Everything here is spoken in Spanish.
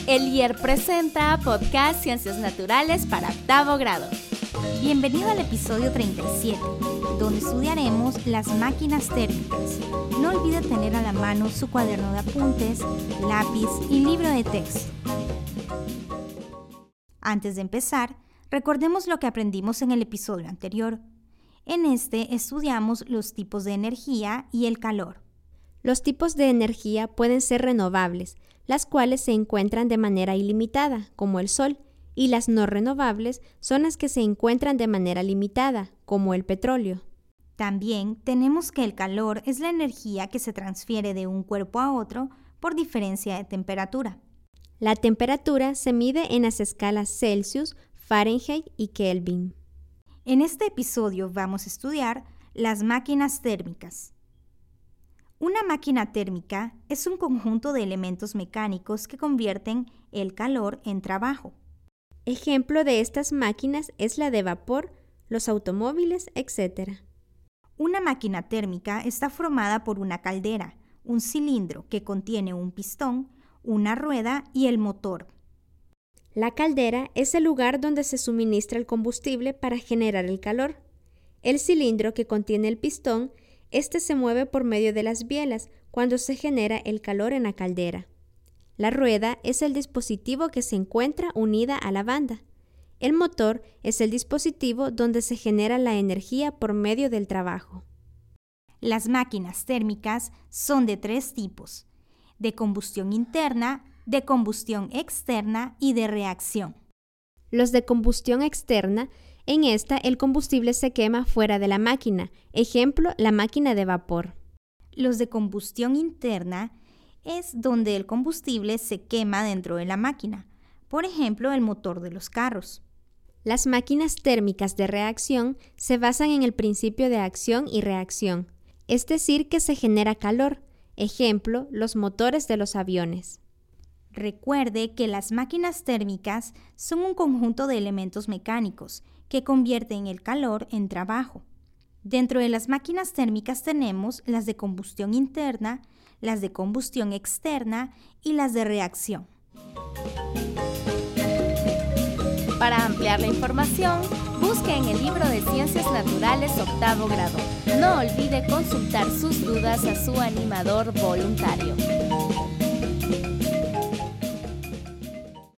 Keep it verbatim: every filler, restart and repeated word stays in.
El I E R presenta Podcast Ciencias Naturales para octavo grado. Bienvenido al episodio treinta y siete, donde estudiaremos las máquinas térmicas. No olvide tener a la mano su cuaderno de apuntes, lápiz y libro de texto. Antes de empezar, recordemos lo que aprendimos en el episodio anterior. En este estudiamos los tipos de energía y el calor. Los tipos de energía pueden ser renovables, las cuales se encuentran de manera ilimitada, como el sol, y las no renovables son las que se encuentran de manera limitada, como el petróleo. También tenemos que el calor es la energía que se transfiere de un cuerpo a otro por diferencia de temperatura. La temperatura se mide en las escalas Celsius, Fahrenheit y Kelvin. En este episodio vamos a estudiar las máquinas térmicas. Una máquina térmica es un conjunto de elementos mecánicos que convierten el calor en trabajo. Ejemplo de estas máquinas es la de vapor, los automóviles, etcétera. Una máquina térmica está formada por una caldera, un cilindro que contiene un pistón, una rueda y el motor. La caldera es el lugar donde se suministra el combustible para generar el calor. El cilindro que contiene el pistón, este se mueve por medio de las bielas cuando se genera el calor en la caldera. La rueda es el dispositivo que se encuentra unida a la banda. El motor es el dispositivo donde se genera la energía por medio del trabajo. Las máquinas térmicas son de tres tipos: de combustión interna, de combustión externa y de reacción. Los de combustión externa, en esta el combustible se quema fuera de la máquina, ejemplo, la máquina de vapor. Los de combustión interna es donde el combustible se quema dentro de la máquina, por ejemplo, el motor de los carros. Las máquinas térmicas de reacción se basan en el principio de acción y reacción, es decir, que se genera calor, ejemplo, los motores de los aviones. Recuerde que las máquinas térmicas son un conjunto de elementos mecánicos que convierten el calor en trabajo. Dentro de las máquinas térmicas tenemos las de combustión interna, las de combustión externa y las de reacción. Para ampliar la información, busque en el libro de Ciencias Naturales octavo grado. No olvide consultar sus dudas a su animador voluntario.